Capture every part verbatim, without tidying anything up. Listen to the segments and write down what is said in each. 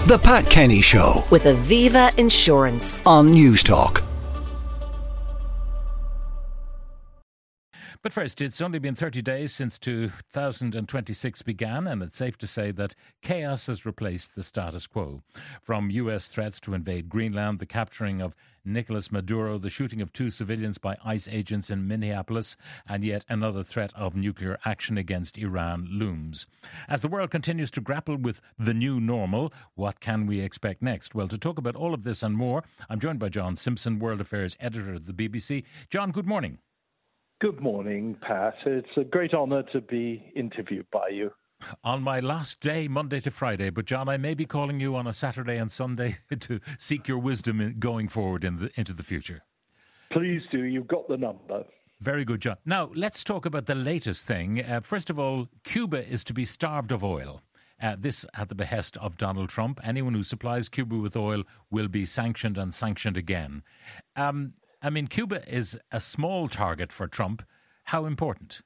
The Pat Kenny Show with Aviva Insurance on Newstalk. But first, it's only been thirty days since two thousand twenty-six began, and it's safe to say that chaos has replaced the status quo. From U S threats to invade Greenland, the capturing of Nicolas Maduro, the shooting of two civilians by ICE agents in Minneapolis, and yet another threat of nuclear action against Iran looms. As the world continues to grapple with the new normal, what can we expect next? Well, to talk about all of this and more, I'm joined by John Simpson, World Affairs Editor of the B B C. John, good morning. Good morning, Pat. It's a great honour to be interviewed by you. On my last day, Monday to Friday. But, John, I may be calling you on a Saturday and Sunday to seek your wisdom in going forward in the, into the future. Please do. You've got the number. Very good, John. Now, let's talk about the latest thing. Uh, first of all, Cuba is to be starved of oil. Uh, this at the behest of Donald Trump. Anyone who supplies Cuba with oil will be sanctioned and sanctioned again. Um I mean, Cuba is a small target for Trump. How important?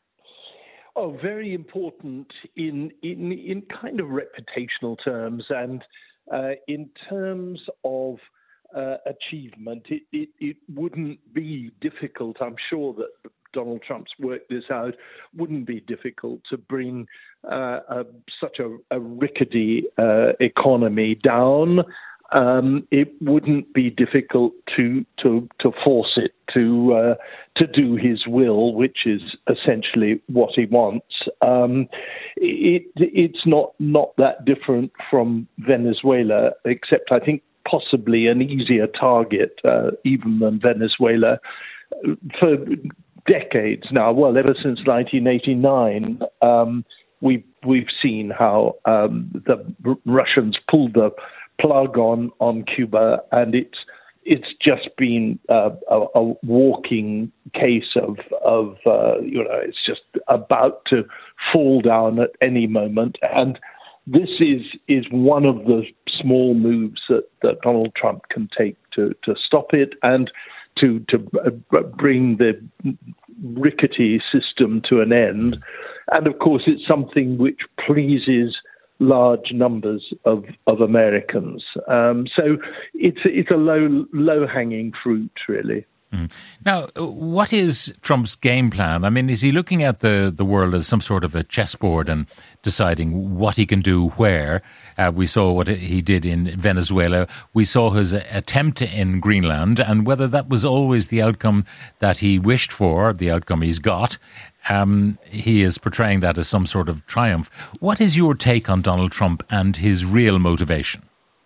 Oh, very important in in, in kind of reputational terms and uh, in terms of uh, achievement. It, it, it wouldn't be difficult. I'm sure that Donald Trump's worked this out. Wouldn't be difficult to bring uh, a, such a, a rickety uh, economy down. Um, it wouldn't be difficult to to to force it to uh, to do his will, which is essentially what he wants. Um, it it's not not that different from Venezuela, except I think possibly an easier target uh, even than Venezuela for decades now. Well, ever since nineteen eighty-nine, um, we we've seen how um, the Russians pulled the plug on, on Cuba, and it's it's just been uh, a, a walking case of of uh, you know it's just about to fall down at any moment, and this is is one of the small moves that, that Donald Trump can take to, to stop it and to to bring the rickety system to an end, and of course it's something which pleases large numbers of, of Americans. Um, so it's it's a low low hanging fruit, really. Mm. Now, what is Trump's game plan? I mean, is he looking at the, the world as some sort of a chessboard and deciding what he can do where? Uh, we saw what he did in Venezuela. We saw his attempt in Greenland, and whether that was always the outcome that he wished for, the outcome he's got, um, he is portraying that as some sort of triumph. What is your take on Donald Trump and his real motivation?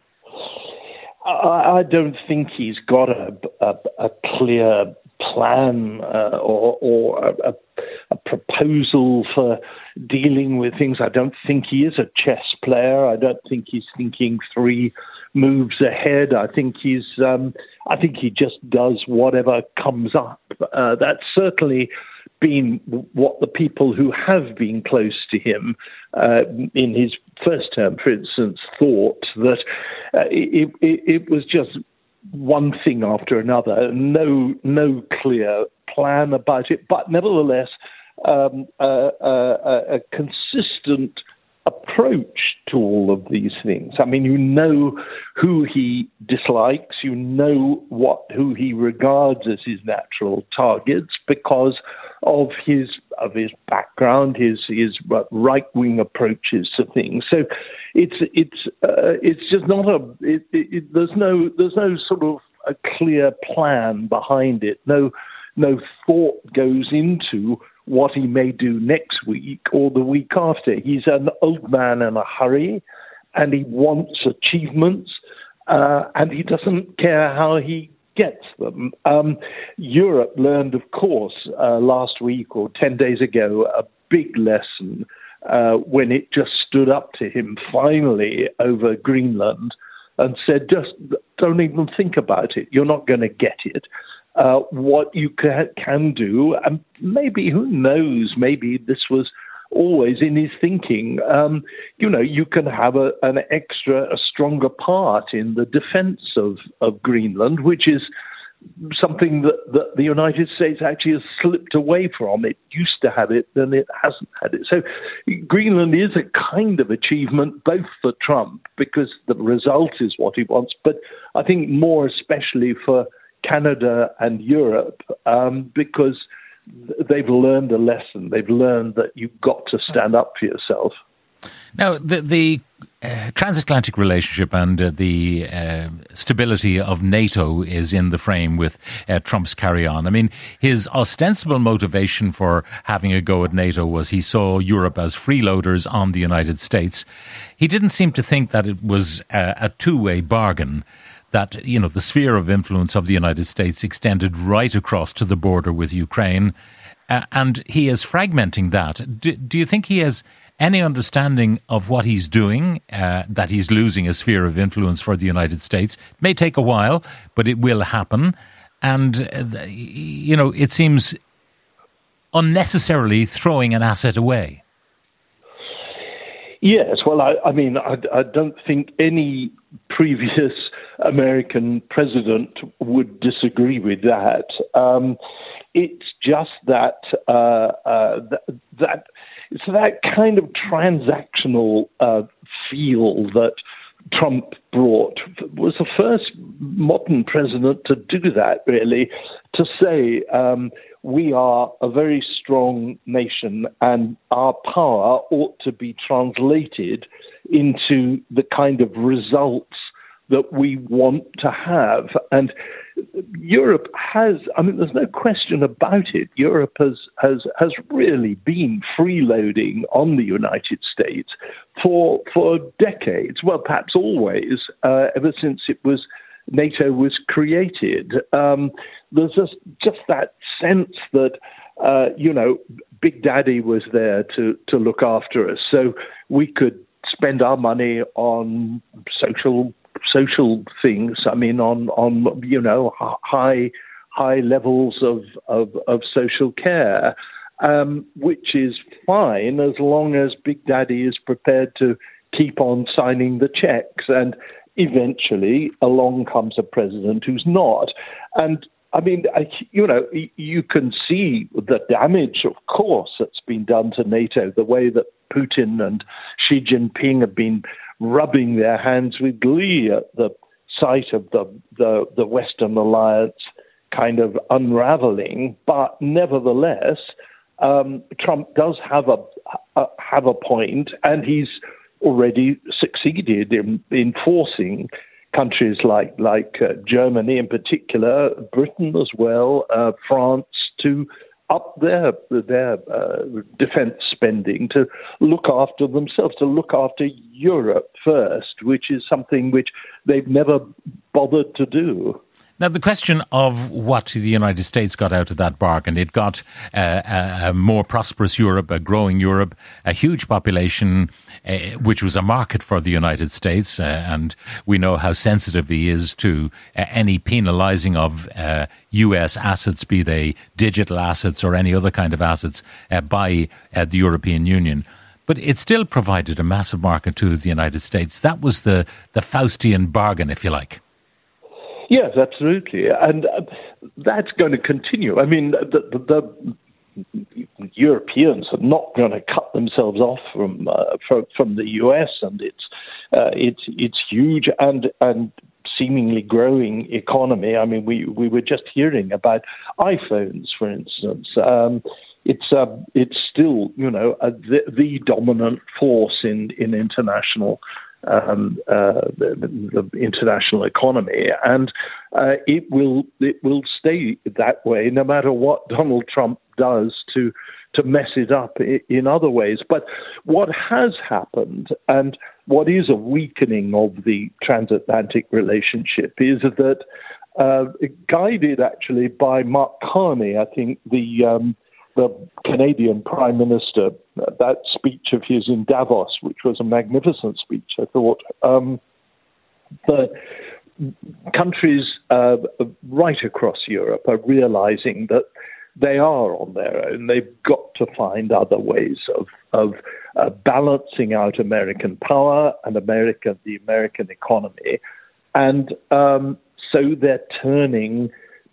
I don't think he's got a, a, a clear plan uh, or, or a, a proposal for dealing with things. I don't think he is a chess player. I don't think he's thinking three moves ahead. I think he's. Um, I think he just does whatever comes up. Uh, that's certainly been what the people who have been close to him uh, in his first term, for instance, thought that uh, it, it, it was just one thing after another, no no clear plan about it, but nevertheless um, a, a, a consistent approach to all of these things. I mean, you know who he dislikes, you know what who he regards as his natural targets because of his of his background, his his right wing approaches to things. So it's it's uh, it's just not a it, it, there's no there's no sort of a clear plan behind it. No no thought goes into what he may do next week or the week after. He's an old man in a hurry, and he wants achievements, uh, and he doesn't care how he gets them. Um, Europe learned, of course, uh, last week or ten days ago, a big lesson uh, when it just stood up to him finally over Greenland and said, just don't even think about it. You're not going to get it. Uh, what you can, can do, and maybe, who knows, maybe this was always in his thinking, um, you know, you can have a, an extra, a stronger part in the defense of, of Greenland, which is something that, that the United States actually has slipped away from. It used to have it, then it hasn't had it. So Greenland is a kind of achievement, both for Trump, because the result is what he wants, but I think more especially for Canada and Europe, um, because they've learned a lesson. They've learned that you've got to stand up for yourself. Now, the, the uh, transatlantic relationship and uh, the uh, stability of NATO is in the frame with uh, Trump's carry-on. I mean, his ostensible motivation for having a go at NATO was he saw Europe as freeloaders on the United States. He didn't seem to think that it was a, a two-way bargain, that, you know, the sphere of influence of the United States extended right across to the border with Ukraine. Uh, and he is fragmenting that. Do, do you think he has any understanding of what he's doing, uh, that he's losing a sphere of influence for the United States? It may take a while, but it will happen. And, uh, you know, it seems unnecessarily throwing an asset away. Yes, well, I, I mean, I, I don't think any previous American president would disagree with that. Um, it's just that uh, uh, th- that it's that kind of transactional uh, feel that Trump brought. Was the first modern president to do that, really, to say um, we are a very strong nation and our power ought to be translated into the kind of results that we want to have. And Europe has, I mean, there's no question about it. Europe has has, has really been freeloading on the United States for for decades, well, perhaps always, uh, ever since it was NATO was created. Um, there's just, just that sense that, uh, you know, Big Daddy was there to, to look after us. So we could spend our money on social social things. I mean, on, on you know, high high levels of, of, of social care, um, which is fine as long as Big Daddy is prepared to keep on signing the checks. And eventually along comes a president who's not. And I mean, I, you know, you can see the damage, of course, that's been done to NATO, the way that Putin and Xi Jinping have been rubbing their hands with glee at the sight of the, the, the Western alliance kind of unraveling. But nevertheless, um, Trump does have a, a have a point, and he's already succeeded in, in forcing countries like like uh, Germany in particular, Britain as well, uh, France, to up their their uh, defence spending, to look after themselves, to look after Europe first, which is something which they've never bothered to do. Now, the question of what the United States got out of that bargain, it got uh, a, a more prosperous Europe, a growing Europe, a huge population, uh, which was a market for the United States. Uh, and we know how sensitive he is to uh, any penalising of uh, U S assets, be they digital assets or any other kind of assets, uh, by uh, the European Union. But it still provided a massive market to the United States. That was the, the Faustian bargain, if you like. Yes, absolutely. And uh, that's going to continue. I mean, the, the, the Europeans are not going to cut themselves off from uh, from, from the U S and its uh, its its huge and and seemingly growing economy. I mean, we, we were just hearing about iPhones, for instance. Um, it's uh, it's still, you know, a, the, the dominant force in in international. Um, uh, the, the international economy, and uh, it will it will stay that way no matter what Donald Trump does to to mess it up in other ways. But what has happened, and what is a weakening of the transatlantic relationship, is that uh, guided actually by Mark Carney, I think the um, the Canadian Prime Minister, that speech of his in Davos, which was a magnificent speech, I thought, um, the countries uh, right across Europe are realizing that they are on their own. They've got to find other ways of, of uh, balancing out American power and America, the American economy. And um, so they're turning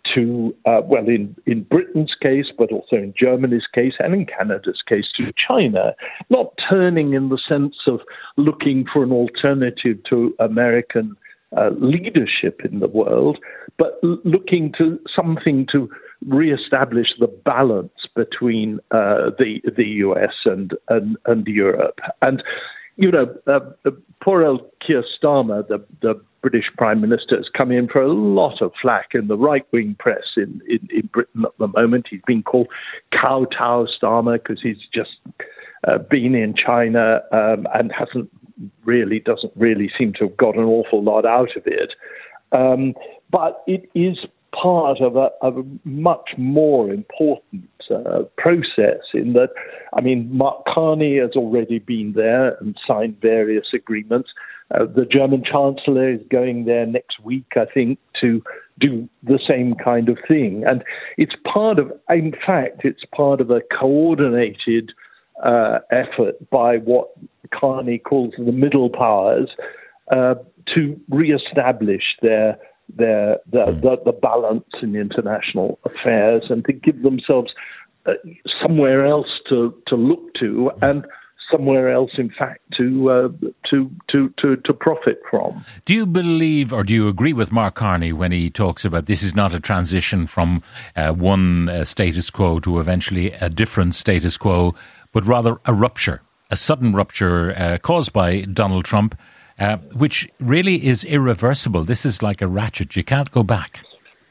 to, uh, well, in, in Britain's case, but also in Germany's case and in Canada's case, to China, not turning in the sense of looking for an alternative to American uh, leadership in the world, but l- looking to something to reestablish the balance between uh, the the U S and, and, and Europe. And, you know, uh, poor old Keir Starmer, the, the British Prime Minister, has come in for a lot of flack in the right-wing press in, in, in Britain at the moment. He's been called Kowtow Starmer because he's just uh, been in China um, and hasn't really, doesn't really seem to have got an awful lot out of it. Um, but it is part of a, of a much more important uh, process in that, I mean, Mark Carney has already been there and signed various agreements. Uh, the German Chancellor is going there next week, I think, to do the same kind of thing. And it's part of, in fact, it's part of a coordinated uh, effort by what Carney calls the middle powers uh, to reestablish their their the, the, the balance in international affairs and to give themselves uh, somewhere else to, to look to and somewhere else, in fact, to, uh, to to to to profit from. Do you believe, or do you agree with Mark Carney when he talks about this is not a transition from uh, one uh, status quo to eventually a different status quo, but rather a rupture, a sudden rupture uh, caused by Donald Trump, uh, which really is irreversible? This is like a ratchet. You can't go back.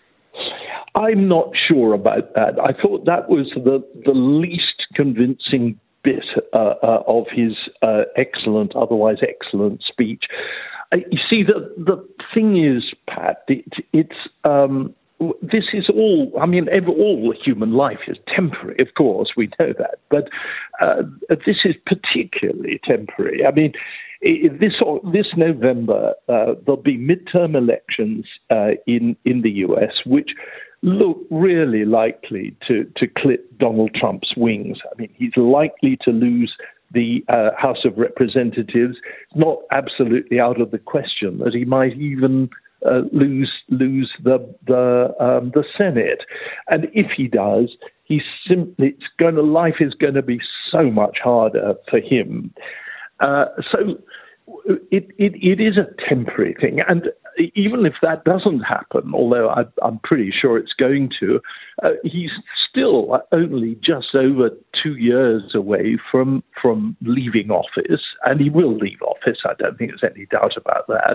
I'm not sure about that. I thought that was the, the least convincing bit uh, uh, of his uh, excellent, otherwise excellent speech. Uh, you see, the the thing is, Pat, it, it's um, this is all. I mean, every, all human life is temporary. Of course, we know that, but uh, this is particularly temporary. I mean, this this November uh, there'll be midterm elections uh, in in the U S, which look really likely to, to clip Donald Trump's wings. I mean, he's likely to lose the uh, House of Representatives. It's not absolutely out of the question that he might even uh, lose lose the the um, the Senate. And if he does, he's simply it's going to life is going to be so much harder for him. Uh, so it, it it is a temporary thing, and even if that doesn't happen, although I, I'm pretty sure it's going to, uh, he's still only just over two years away from from leaving office, and he will leave office. I don't think there's any doubt about that.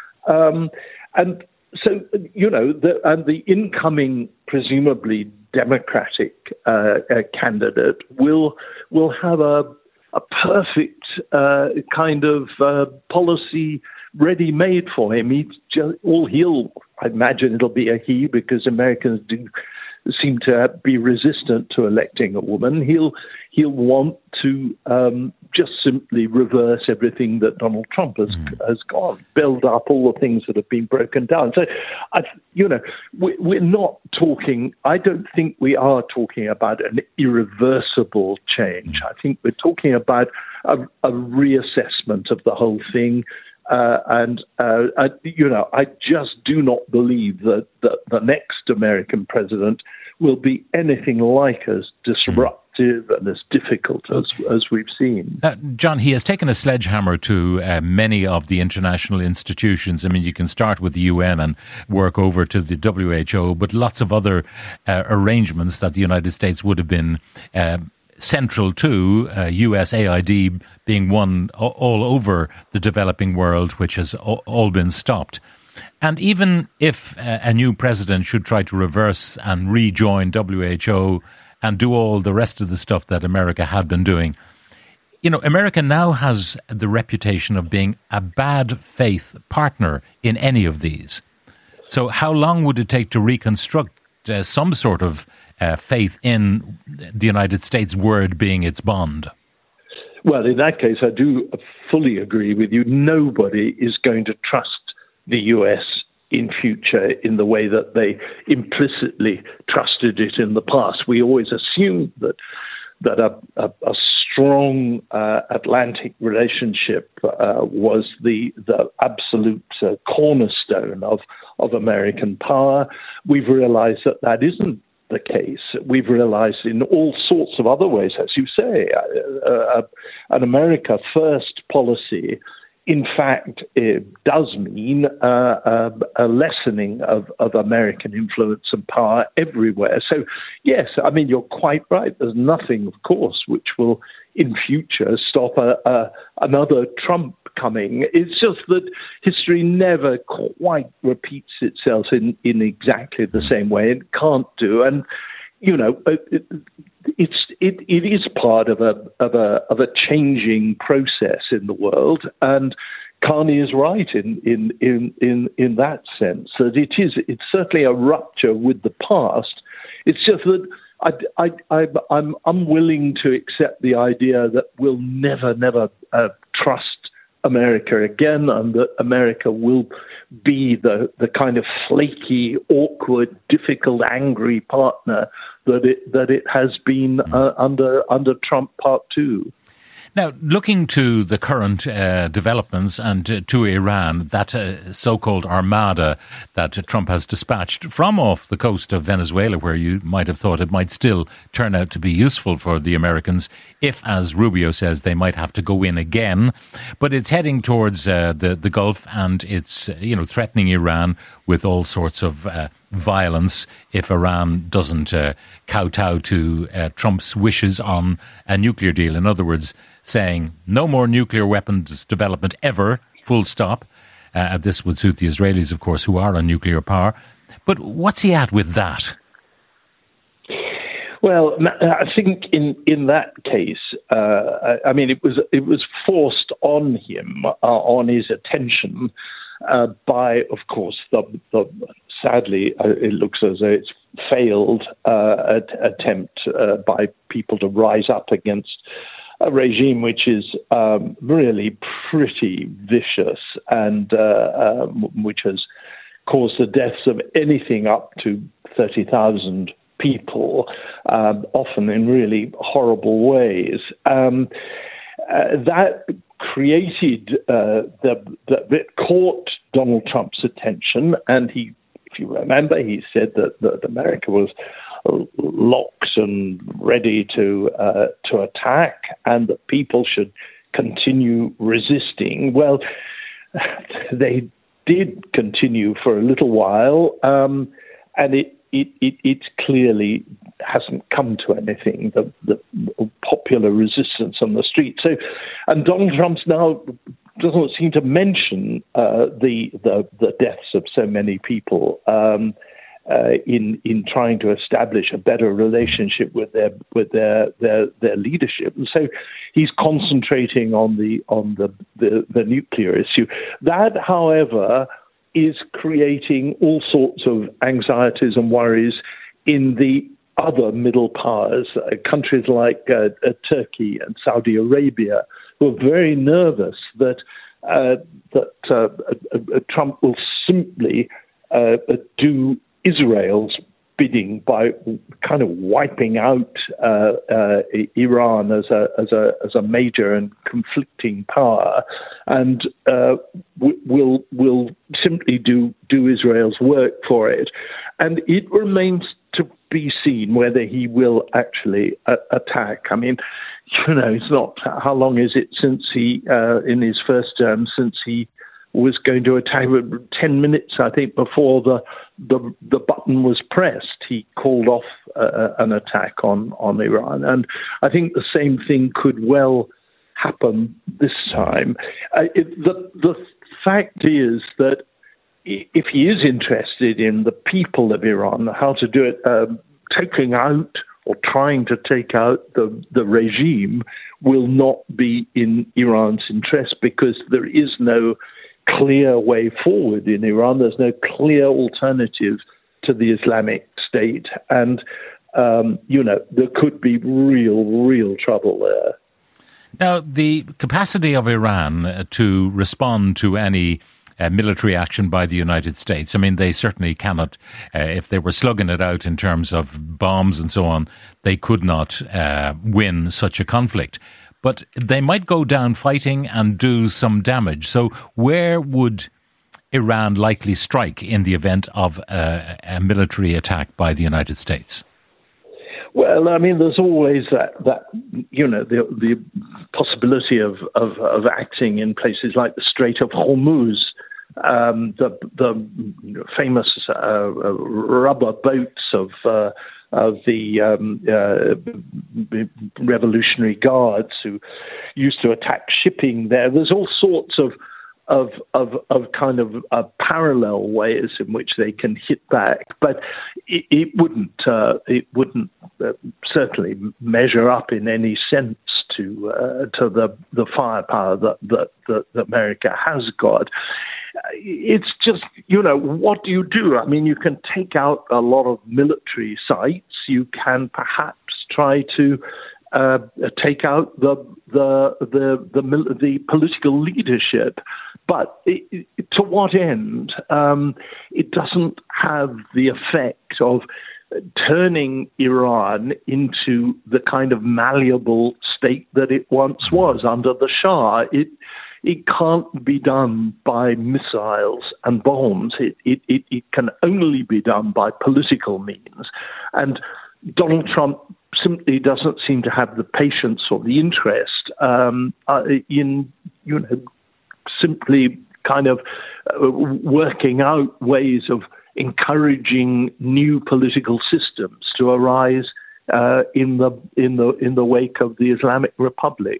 Um, and so, you know, the, and the incoming, presumably Democratic uh, uh, candidate will will have a a perfect uh, kind of uh, policy ready-made for him. He just, all he'll, I imagine it'll be a he, because Americans do seem to be resistant to electing a woman. He'll he'll want to um, just simply reverse everything that Donald Trump has mm. has gone, build up all the things that have been broken down. So, I, you know, we, we're not talking. I don't think we are talking about an irreversible change. I think we're talking about a, a reassessment of the whole thing. Uh, and, uh, I, you know, I just do not believe that, that the next American president will be anything like as disruptive and as difficult as, as we've seen. Uh, John, he has taken a sledgehammer to uh, many of the international institutions. I mean, you can start with the U N and work over to the W H O, but lots of other uh, arrangements that the United States would have been uh, central to, uh, U S A I D being one all over the developing world, which has all been stopped. And even if a new president should try to reverse and rejoin W H O and do all the rest of the stuff that America had been doing, you know, America now has the reputation of being a bad faith partner in any of these. So how long would it take to reconstruct uh, some sort of Uh, faith in the United States' word being its bond? Well, in that case, I do fully agree with you. Nobody is going to trust the U S in future in the way that they implicitly trusted it in the past. We always assumed that that a, a, a strong uh, Atlantic relationship uh, was the the absolute uh, cornerstone of of American power. We've realized that that isn't the case. We've realized in all sorts of other ways, as you say, uh, uh, an America First policy, in fact, it does mean uh, a, a lessening of, of American influence and power everywhere. So, yes, I mean, you're quite right. There's nothing, of course, which will in future stop a, a, another Trump coming. It's just that history never quite repeats itself in, in exactly the same way. It can't do. And, you know, it, it's it, it is part of a of a of a changing process in the world, and Carney is right in in in in, in that sense that it is it's certainly a rupture with the past. It's just that I, I, I I'm unwilling to accept the idea that we'll never never uh, trust America again, and that America will be the, the kind of flaky, awkward, difficult, angry partner that it that it has been uh, under under Trump Part Two. Now, looking to the current uh, developments and uh, to Iran, that uh, so-called armada that uh, Trump has dispatched from off the coast of Venezuela, where you might have thought it might still turn out to be useful for the Americans, if, as Rubio says, they might have to go in again. But it's heading towards uh, the, the Gulf, and it's, uh, you know, threatening Iran with all sorts of uh, violence if Iran doesn't uh, kowtow to uh, Trump's wishes on a nuclear deal. In other words, saying no more nuclear weapons development ever, full stop. Uh, this would suit the Israelis, of course, who are a nuclear power. But what's he at with that? Well, I think in, in that case, uh, I mean, it was it was forced on him, uh, on his attention, uh, by, of course, the, the sadly, uh, it looks as though it's failed uh, at, attempt uh, by people to rise up against a regime which is um, really pretty vicious and uh, um, which has caused the deaths of anything up to thirty thousand people, um, often in really horrible ways. Um, uh, that created, uh, the, the, it caught Donald Trump's attention, and he, if you remember, he said that, that America was locked and ready to uh, to attack, and that people should continue resisting. Well, they did continue for a little while, um, and it, it, it, it clearly hasn't come to anything, the, the popular resistance on the street. So, and Donald Trump's now doesn't seem to mention uh, the, the the deaths of so many people um, uh, in in trying to establish a better relationship with their with their their, their leadership, and so he's concentrating on the on the, the, the nuclear issue. That, however, is creating all sorts of anxieties and worries in the other middle powers, uh, countries like uh, uh, Turkey and Saudi Arabia, who are very nervous that uh, that uh, uh, uh, Trump will simply uh, uh, do Israel's bidding by kind of wiping out uh, uh, Iran as a as a as a major and conflicting power, and uh, w- will will simply do do Israel's work for it, and it remains to be seen whether he will actually uh, attack. I mean, you know, it's not how long is it since he uh, in his first term since he was going to attack. Ten minutes, I think, before the the, the button was pressed, he called off uh, an attack on, on Iran. And I think the same thing could well happen this time. Uh, it, the the fact is that if he is interested in the people of Iran, how to do it, um, taking out or trying to take out the, the regime will not be in Iran's interest, because there is no clear way forward in Iran. There's no clear alternative to the Islamic State. And, um, you know, there could be real, real trouble there. Now, the capacity of Iran to respond to any Uh, military action by the United States. I mean, they certainly cannot, uh, if they were slugging it out in terms of bombs and so on, they could not uh, win such a conflict. but they might go down fighting and do some damage. So where would Iran likely strike in the event of a, a military attack by the United States? Well, I mean, there's always that, that you know, the the possibility of, of, of acting in places like the Strait of Hormuz, um, the the famous uh, rubber boats of uh, of the um, uh, Revolutionary Guards who used to attack shipping there. There's all sorts of Of, of of kind of uh, parallel ways in which they can hit back, but it, it wouldn't uh, it wouldn't uh, certainly measure up in any sense to uh, to the the firepower that, that that that America has got. It's just, you know, what do you do? I mean, you can take out a lot of military sites. You can perhaps try to Uh, take out the the the the, the political leadership, but it, it, to what end? Um, it doesn't have the effect of turning Iran into the kind of malleable state that it once was under the Shah. It it can't be done by missiles and bombs. It it it, it can only be done by political means, and Donald Trump simply doesn't seem to have the patience or the interest um, uh, in, you know, simply kind of uh, working out ways of encouraging new political systems to arise uh, in the in the in the wake of the Islamic Republic.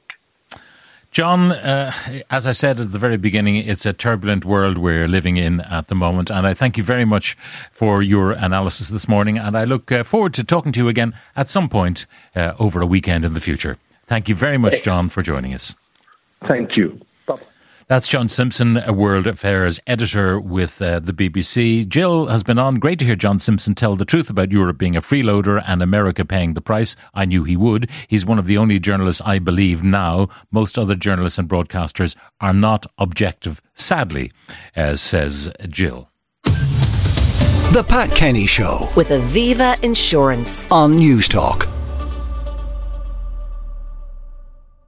John, uh, as I said at the very beginning, it's a turbulent world we're living in at the moment, and I thank you very much for your analysis this morning, and I look uh, forward to talking to you again at some point uh, over a weekend in the future. Thank you very much, John, for joining us. Thank you. Bye-bye. That's John Simpson, a World Affairs editor with uh, the B B C. Jill has been on. Great to hear John Simpson tell the truth about Europe being a freeloader and America paying the price. I knew he would. He's one of the only journalists I believe now. Most other journalists and broadcasters are not objective, sadly, as says Jill. The Pat Kenny Show with Aviva Insurance on News Talk.